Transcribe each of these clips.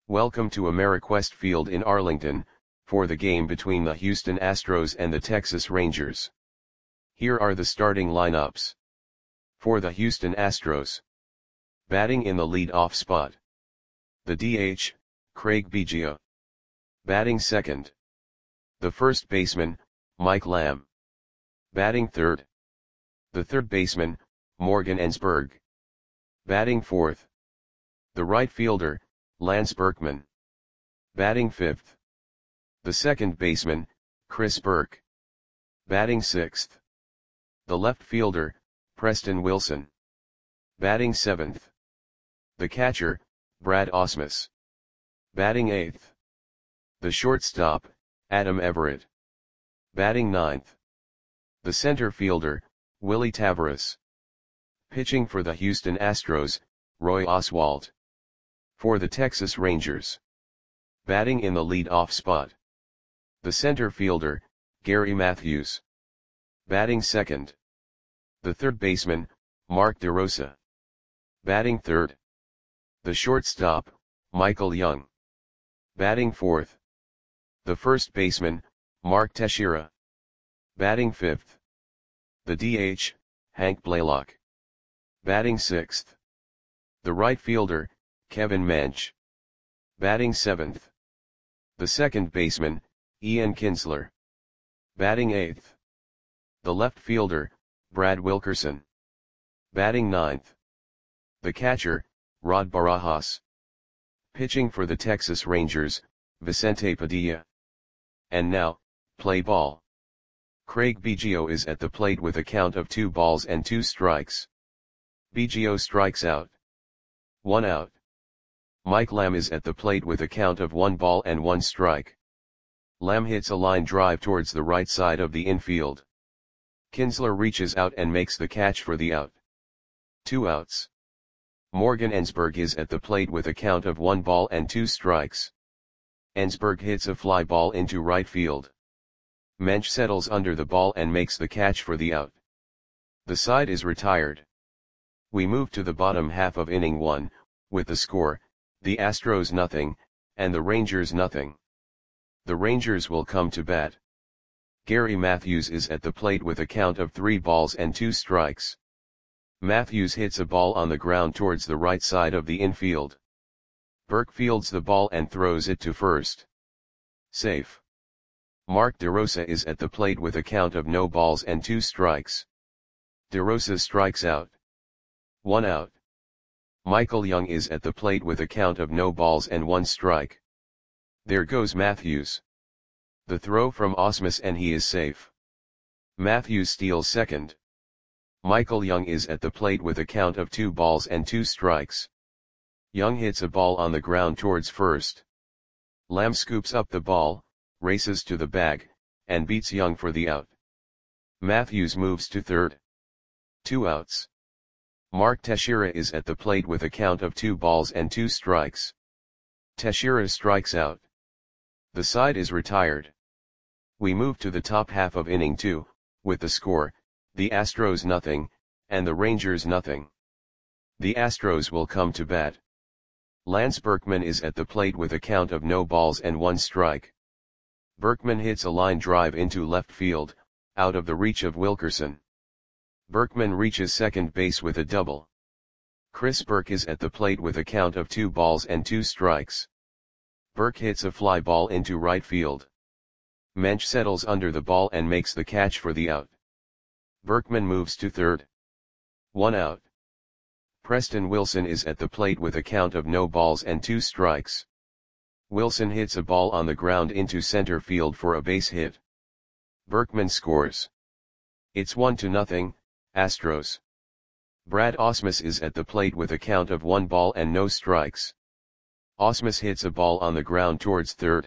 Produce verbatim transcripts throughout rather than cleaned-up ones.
Welcome to Ameriquest Field in Arlington, for the game between the Houston Astros and the Texas Rangers. Here are the starting lineups. For the Houston Astros. Batting in the lead-off spot. The D H, Craig Biggio. Batting second. The first baseman, Mike Lamb. Batting third. The third baseman, Morgan Ensberg. Batting fourth. The right fielder, Lance Berkman. Batting fifth. The second baseman, Chris Burke. Batting sixth. The left fielder, Preston Wilson. Batting seventh. The catcher, Brad Ausmus. Batting eighth. The shortstop, Adam Everett. Batting ninth. The center fielder, Willie Taveras. Pitching for the Houston Astros, Roy Oswalt. For the Texas Rangers. Batting in the lead-off spot. The center fielder, Gary Matthews. Batting second. The third baseman, Mark DeRosa. Batting third. The shortstop, Michael Young. Batting fourth. The first baseman, Mark Teixeira. Batting fifth. The D H, Hank Blaylock. Batting sixth. The right fielder, Kevin Mench. Batting seventh. The second baseman, Ian Kinsler. Batting eighth. The left fielder, Brad Wilkerson. Batting ninth. The catcher, Rod Barajas. Pitching for the Texas Rangers, Vicente Padilla. And now, play ball. Craig Biggio is at the plate with a count of two balls and two strikes. Biggio strikes out. One out. Mike Lamb is at the plate with a count of one ball and one strike. Lamb hits a line drive towards the right side of the infield. Kinsler reaches out and makes the catch for the out. Two outs. Morgan Ensberg is at the plate with a count of one ball and two strikes. Ensberg hits a fly ball into right field. Mench settles under the ball and makes the catch for the out. The side is retired. We move to the bottom half of inning one, with the score, the Astros nothing, and the Rangers nothing. The Rangers will come to bat. Gary Matthews is at the plate with a count of three balls and two strikes. Matthews hits a ball on the ground towards the right side of the infield. Burke fields the ball and throws it to first. Safe. Mark DeRosa is at the plate with a count of no balls and two strikes. DeRosa strikes out. One out. Michael Young is at the plate with a count of no balls and one strike. There goes Matthews. The throw from Ausmus and he is safe. Matthews steals second. Michael Young is at the plate with a count of two balls and two strikes. Young hits a ball on the ground towards first. Lamb scoops up the ball, races to the bag, and beats Young for the out. Matthews moves to third. Two outs. Mark Teixeira is at the plate with a count of two balls and two strikes. Teixeira strikes out. The side is retired. We move to the top half of inning two, with the score, the Astros nothing, and the Rangers nothing. The Astros will come to bat. Lance Berkman is at the plate with a count of no balls and one strike. Berkman hits a line drive into left field, out of the reach of Wilkerson. Berkman reaches second base with a double. Chris Burke is at the plate with a count of two balls and two strikes. Burke hits a fly ball into right field. Mench settles under the ball and makes the catch for the out. Berkman moves to third. One out. Preston Wilson is at the plate with a count of no balls and two strikes. Wilson hits a ball on the ground into center field for a base hit. Berkman scores. It's one to nothing, Astros. Brad Ausmus is at the plate with a count of one ball and no strikes. Ausmus hits a ball on the ground towards third.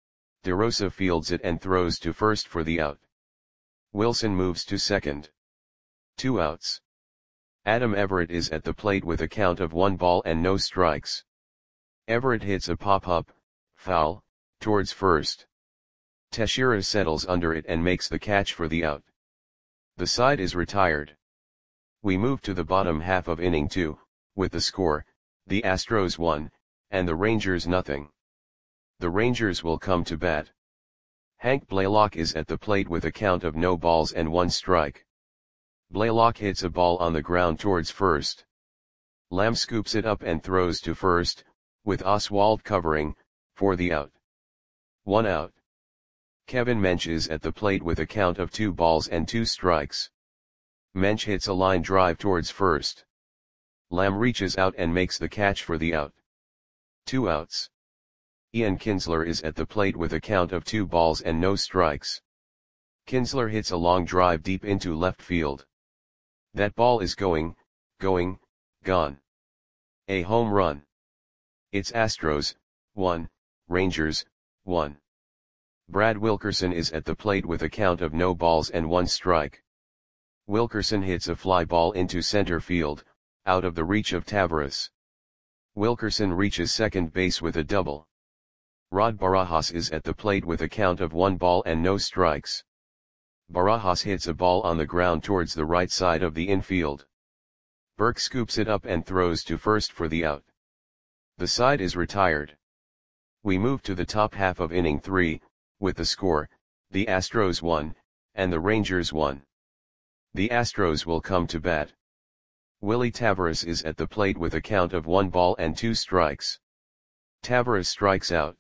DeRosa fields it and throws to first for the out. Wilson moves to second. Two outs. Adam Everett is at the plate with a count of one ball and no strikes. Everett hits a pop-up, foul, towards first. Teixeira settles under it and makes the catch for the out. The side is retired. We move to the bottom half of inning two, with the score, the Astros one, and the Rangers nothing. The Rangers will come to bat. Hank Blaylock is at the plate with a count of no balls and one strike. Blaylock hits a ball on the ground towards first. Lamb scoops it up and throws to first, with Oswald covering, for the out. One out. Kevin Mench is at the plate with a count of two balls and two strikes. Mench hits a line drive towards first. Lamb reaches out and makes the catch for the out. Two outs. Ian Kinsler is at the plate with a count of two balls and no strikes. Kinsler hits a long drive deep into left field. That ball is going, going, gone. A home run. It's Astros, one, Rangers, one. Brad Wilkerson is at the plate with a count of no balls and one strike. Wilkerson hits a fly ball into center field, out of the reach of Taveras. Wilkerson reaches second base with a double. Rod Barajas is at the plate with a count of one ball and no strikes. Barajas hits a ball on the ground towards the right side of the infield. Burke scoops it up and throws to first for the out. The side is retired. We move to the top half of inning three, with the score, the Astros one, and the Rangers one. The Astros will come to bat. Willie Taveras is at the plate with a count of one ball and two strikes. Taveras strikes out.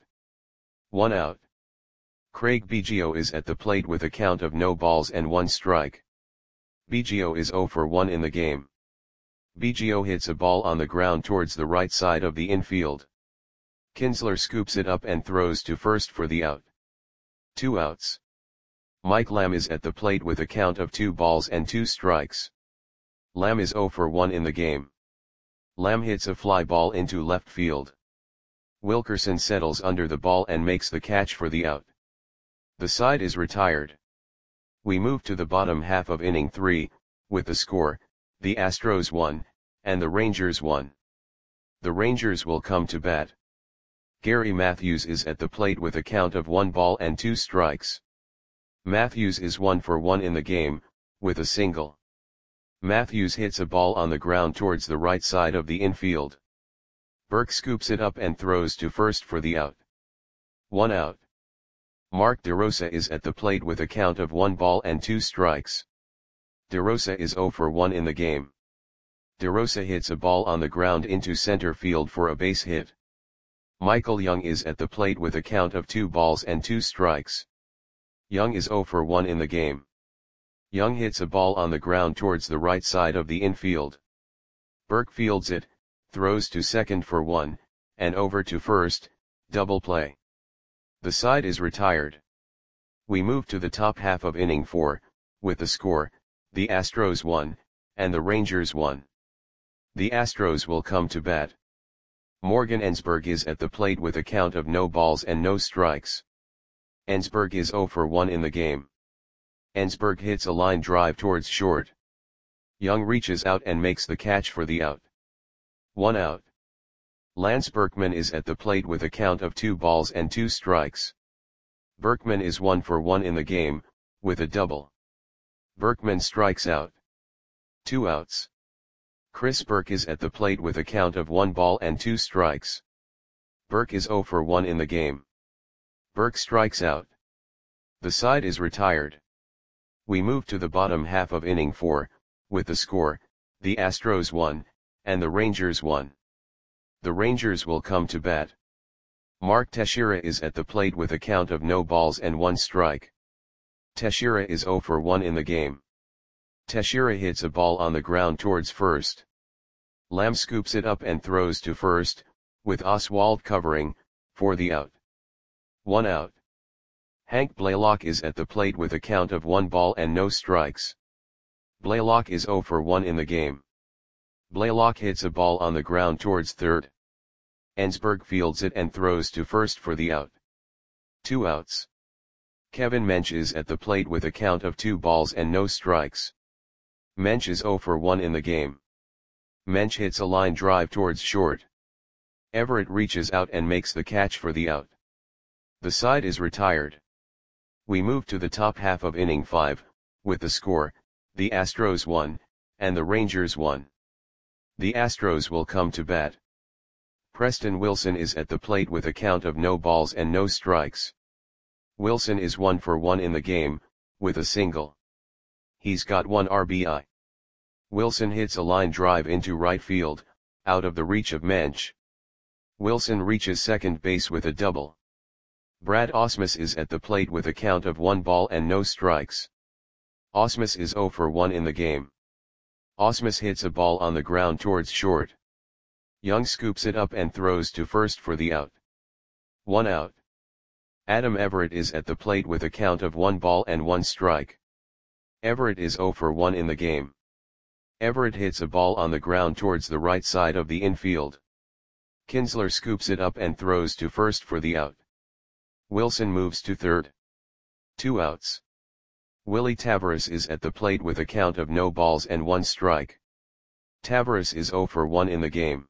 One out. Craig Biggio is at the plate with a count of no balls and one strike. Biggio is zero for one in the game. Biggio hits a ball on the ground towards the right side of the infield. Kinsler scoops it up and throws to first for the out. Two outs. Mike Lamb is at the plate with a count of two balls and two strikes. Lamb is zero for one in the game. Lamb hits a fly ball into left field. Wilkerson settles under the ball and makes the catch for the out. The side is retired. We move to the bottom half of inning three, with the score, the Astros one, and the Rangers one. The Rangers will come to bat. Gary Matthews is at the plate with a count of one ball and two strikes. Matthews is one for one in the game, with a single. Matthews hits a ball on the ground towards the right side of the infield. Burke scoops it up and throws to first for the out. One out. Mark DeRosa is at the plate with a count of one ball and two strikes. DeRosa is zero for one in the game. DeRosa hits a ball on the ground into center field for a base hit. Michael Young is at the plate with a count of two balls and two strikes. Young is zero for one in the game. Young hits a ball on the ground towards the right side of the infield. Burke fields it, throws to second for one, and over to first, double play. The side is retired. We move to the top half of inning four, with the score, the Astros one, and the Rangers one. The Astros will come to bat. Morgan Ensberg is at the plate with a count of no balls and no strikes. Ensberg is zero for one in the game. Ensberg hits a line drive towards short. Young reaches out and makes the catch for the out. One out. Lance Berkman is at the plate with a count of two balls and two strikes. Berkman is one for one in the game, with a double. Berkman strikes out. Two outs. Chris Burke is at the plate with a count of one ball and two strikes. Burke is zero for one in the game. Burke strikes out. The side is retired. We move to the bottom half of inning four, with the score, the Astros one, and the Rangers one. The Rangers will come to bat. Mark Teixeira is at the plate with a count of no balls and one strike. Teixeira is zero for one in the game. Teixeira hits a ball on the ground towards first. Lamb scoops it up and throws to first, with Oswald covering, for the out. One out. Hank Blaylock is at the plate with a count of one ball and no strikes. Blaylock is zero for one in the game. Blaylock hits a ball on the ground towards third. Ensberg fields it and throws to first for the out. Two outs. Kevin Mench is at the plate with a count of two balls and no strikes. Mench is zero for one in the game. Mench hits a line drive towards short. Everett reaches out and makes the catch for the out. The side is retired. We move to the top half of inning five, with the score, the Astros one, and the Rangers one. The Astros will come to bat. Preston Wilson is at the plate with a count of no balls and no strikes. Wilson is one for one in the game, with a single. He's got one R B I. Wilson hits a line drive into right field, out of the reach of Mensch. Wilson reaches second base with a double. Brad Ausmus is at the plate with a count of one ball and no strikes. Ausmus is zero for one in the game. Ausmus hits a ball on the ground towards short. Young scoops it up and throws to first for the out. One out. Adam Everett is at the plate with a count of one ball and one strike. Everett is zero for one in the game. Everett hits a ball on the ground towards the right side of the infield. Kinsler scoops it up and throws to first for the out. Wilson moves to third. Two outs. Willie Taveras is at the plate with a count of no balls and one strike. Taveras is zero for one in the game.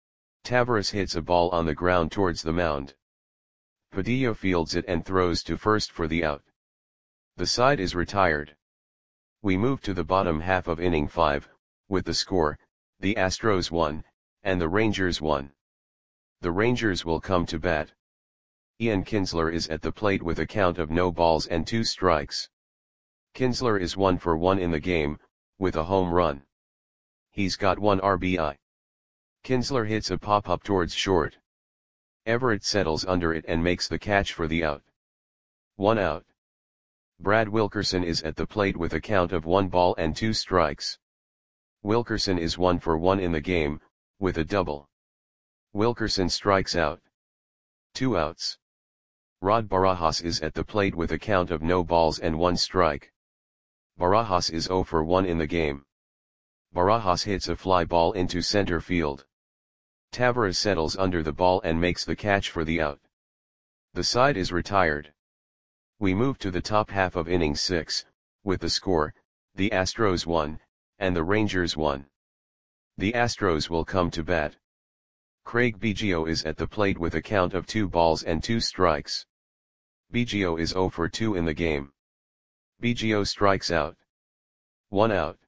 Taveras hits a ball on the ground towards the mound. Padilla fields it and throws to first for the out. The side is retired. We move to the bottom half of inning five, with the score, the Astros won, and the Rangers won. The Rangers will come to bat. Ian Kinsler is at the plate with a count of no balls and two strikes. Kinsler is one for one in the game, with a home run. He's got one R B I. Kinsler hits a pop-up towards short. Everett settles under it and makes the catch for the out. One out. Brad Wilkerson is at the plate with a count of one ball and two strikes. Wilkerson is one for one in the game, with a double. Wilkerson strikes out. Two outs. Rod Barajas is at the plate with a count of no balls and one strike. Barajas is zero for one in the game. Barajas hits a fly ball into center field. Taveras settles under the ball and makes the catch for the out. The side is retired. We move to the top half of inning six, with the score, the Astros won, and the Rangers won. The Astros will come to bat. Craig Biggio is at the plate with a count of two balls and two strikes. Biggio is zero for two in the game. Biggio strikes out. One out.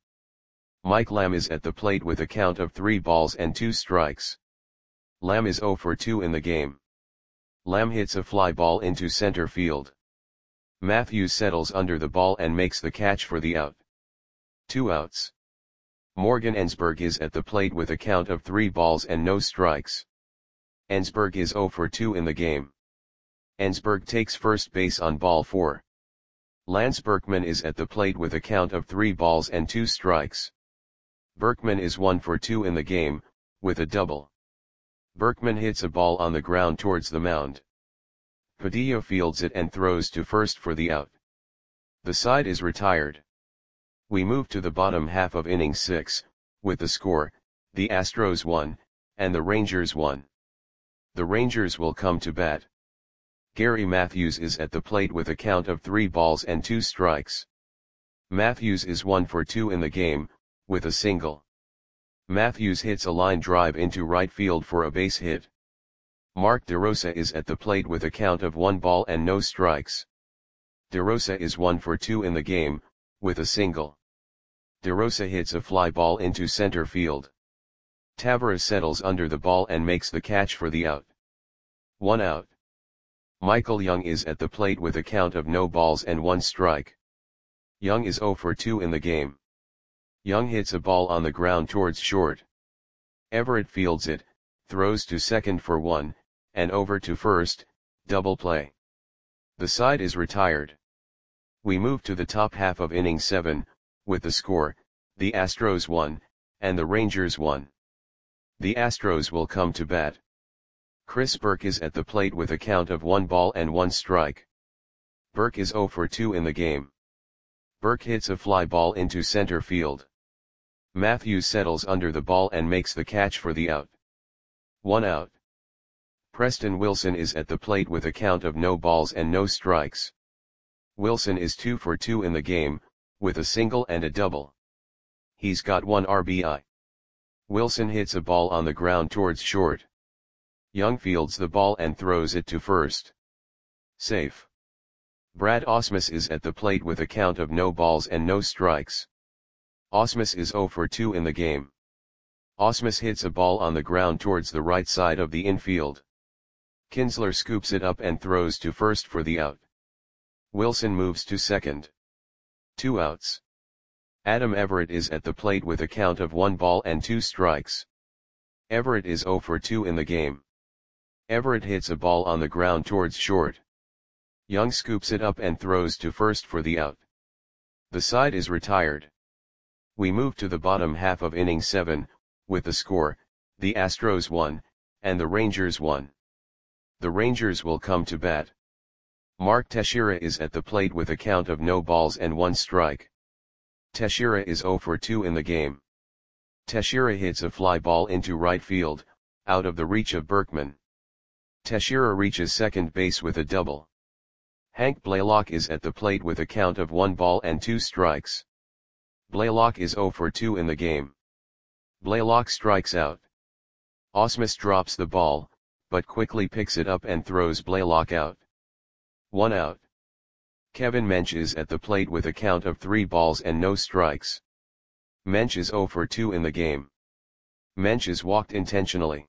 Mike Lamb is at the plate with a count of three balls and two strikes. Lamb is zero for two in the game. Lamb hits a fly ball into center field. Matthews settles under the ball and makes the catch for the out. Two outs. Morgan Ensberg is at the plate with a count of three balls and no strikes. Ensberg is zero for two in the game. Ensberg takes first base on ball four. Lance Berkman is at the plate with a count of three balls and two strikes. Berkman is one for two in the game, with a double. Berkman hits a ball on the ground towards the mound. Padilla fields it and throws to first for the out. The side is retired. We move to the bottom half of inning six, with the score, the Astros won, and the Rangers won. The Rangers will come to bat. Gary Matthews is at the plate with a count of three balls and two strikes. Matthews is one for two in the game, with a single. Matthews hits a line drive into right field for a base hit. Mark DeRosa is at the plate with a count of one ball and no strikes. DeRosa is one for two in the game, with a single. DeRosa hits a fly ball into center field. Taveras settles under the ball and makes the catch for the out. One out. Michael Young is at the plate with a count of no balls and one strike. Young is zero for two in the game. Young hits a ball on the ground towards short. Everett fields it, throws to second for one, and over to first, double play. The side is retired. We move to the top half of inning seven, with the score, the Astros won, and the Rangers won. The Astros will come to bat. Chris Burke is at the plate with a count of one ball and one strike. Burke is zero for two in the game. Burke hits a fly ball into center field. Matthews settles under the ball and makes the catch for the out. One out. Preston Wilson is at the plate with a count of no balls and no strikes. Wilson is two for two in the game, with a single and a double. He's got one R B I. Wilson hits a ball on the ground towards short. Young fields the ball and throws it to first. Safe. Brad Ausmus is at the plate with a count of no balls and no strikes. Ausmus is zero for two in the game. Ausmus hits a ball on the ground towards the right side of the infield. Kinsler scoops it up and throws to first for the out. Wilson moves to second. Two outs. Adam Everett is at the plate with a count of one ball and two strikes. Everett is oh for two in the game. Everett hits a ball on the ground towards short. Young scoops it up and throws to first for the out. The side is retired. We move to the bottom half of inning seven, with the score, the Astros won, and the Rangers won. The Rangers will come to bat. Mark Teixeira is at the plate with a count of no balls and one strike. Teixeira is oh for two in the game. Teixeira hits a fly ball into right field, out of the reach of Berkman. Teixeira reaches second base with a double. Hank Blaylock is at the plate with a count of one ball and two strikes. Blaylock is oh for two in the game. Blaylock strikes out. Ausmus drops the ball, but quickly picks it up and throws Blaylock out. One out. Kevin Mench is at the plate with a count of three balls and no strikes. Mench is oh for two in the game. Mench is walked intentionally.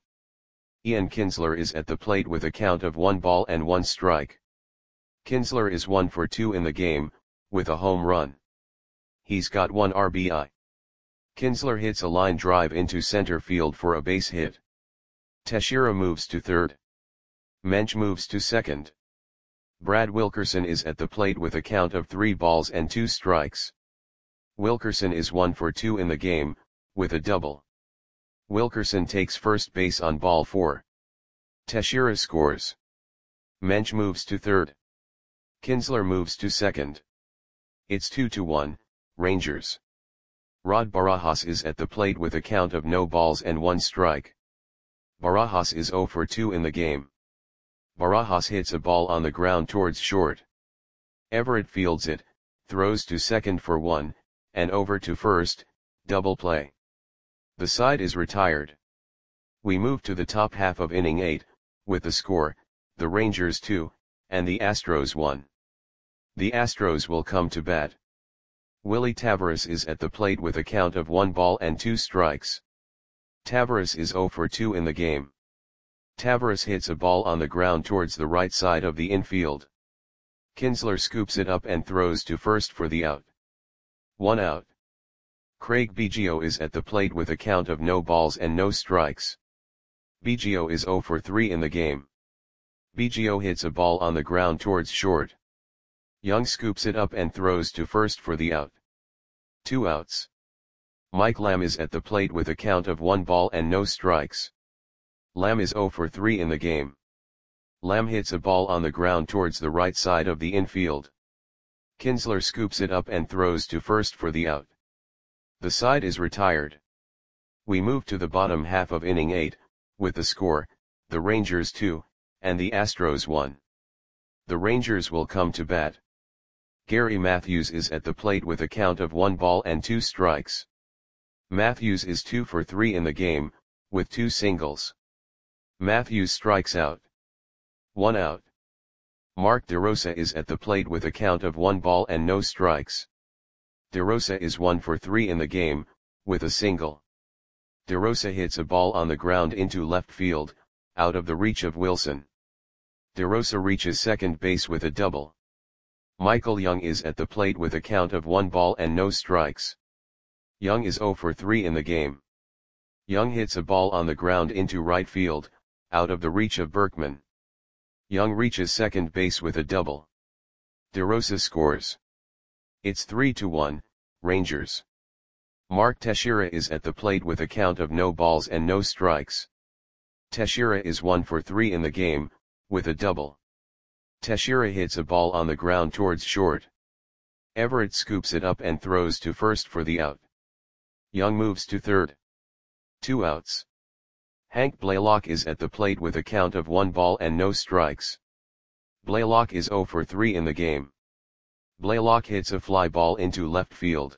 Ian Kinsler is at the plate with a count of one ball and one strike. Kinsler is one for two in the game, with a home run. He's got one R B I. Kinsler hits a line drive into center field for a base hit. Teixeira moves to third. Mench moves to second. Brad Wilkerson is at the plate with a count of three balls and two strikes. Wilkerson is one for two in the game, with a double. Wilkerson takes first base on ball four. Teixeira scores. Mench moves to third. Kinsler moves to second. It's two to one, Rangers. Rod Barajas is at the plate with a count of no balls and one strike. Barajas is oh for two in the game. Barajas hits a ball on the ground towards short. Everett fields it, throws to second for one, and over to first, double play. The side is retired. We move to the top half of inning eight, with the score, the Rangers two, and the Astros one. The Astros will come to bat. Willie Taveras is at the plate with a count of one ball and two strikes. Taveras is oh for two in the game. Taveras hits a ball on the ground towards the right side of the infield. Kinsler scoops it up and throws to first for the out. One out. Craig Biggio is at the plate with a count of no balls and no strikes. Biggio is oh for three in the game. Biggio hits a ball on the ground towards short. Young scoops it up and throws to first for the out. Two outs. Mike Lamb is at the plate with a count of one ball and no strikes. Lamb is oh for three in the game. Lamb hits a ball on the ground towards the right side of the infield. Kinsler scoops it up and throws to first for the out. The side is retired. We move to the bottom half of inning eight, with the score, the Rangers two, and the Astros one. The Rangers will come to bat. Gary Matthews is at the plate with a count of one ball and two strikes. Matthews is two for three in the game, with two singles. Matthews strikes out. One out. Mark DeRosa is at the plate with a count of one ball and no strikes. DeRosa is one for three in the game, with a single. DeRosa hits a ball on the ground into left field, out of the reach of Wilson. DeRosa reaches second base with a double. Michael Young is at the plate with a count of one ball and no strikes. Young is oh for three in the game. Young hits a ball on the ground into right field, out of the reach of Berkman. Young reaches second base with a double. DeRosa scores. It's three to one, Rangers. Mark Teixeira is at the plate with a count of no balls and no strikes. Teixeira is one for three in the game, with a double. Teixeira hits a ball on the ground towards short. Everett scoops it up and throws to first for the out. Young moves to third. Two outs. Hank Blaylock is at the plate with a count of one ball and no strikes. Blaylock is oh for three in the game. Blaylock hits a fly ball into left field.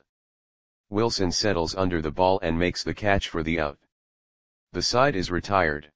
Wilson settles under the ball and makes the catch for the out. The side is retired.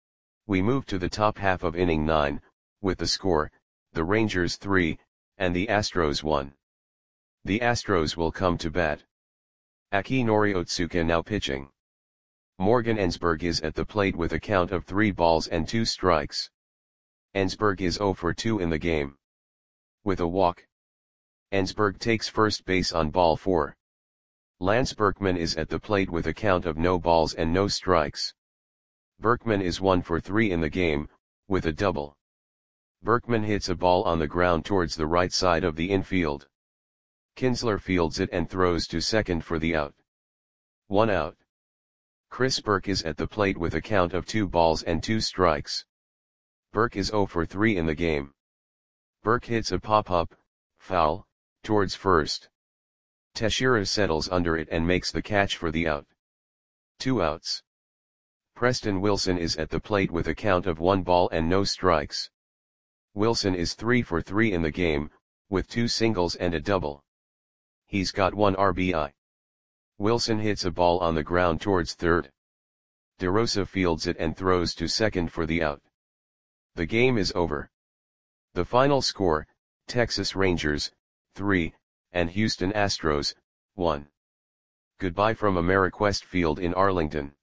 We move to the top half of inning nine, with the score, the Rangers three, and the Astros one. The Astros will come to bat. Aki Noriotsuka now pitching. Morgan Ensberg is at the plate with a count of three balls and two strikes. Ensberg is zero for two in the game. With a walk, Ensberg takes first base on ball four. Lance Berkman is at the plate with a count of no balls and no strikes. Berkman is one for three in the game, with a double. Berkman hits a ball on the ground towards the right side of the infield. Kinsler fields it and throws to second for the out. One out. Chris Burke is at the plate with a count of two balls and two strikes. Burke is zero for three in the game. Burke hits a pop-up, foul, towards first. Teixeira settles under it and makes the catch for the out. Two outs. Preston Wilson is at the plate with a count of one ball and no strikes. Wilson is three for three in the game, with two singles and a double. He's got one R B I. Wilson hits a ball on the ground towards third. DeRosa fields it and throws to second for the out. The game is over. The final score, Texas Rangers, three, and Houston Astros, one. Goodbye from Ameriquest Field in Arlington.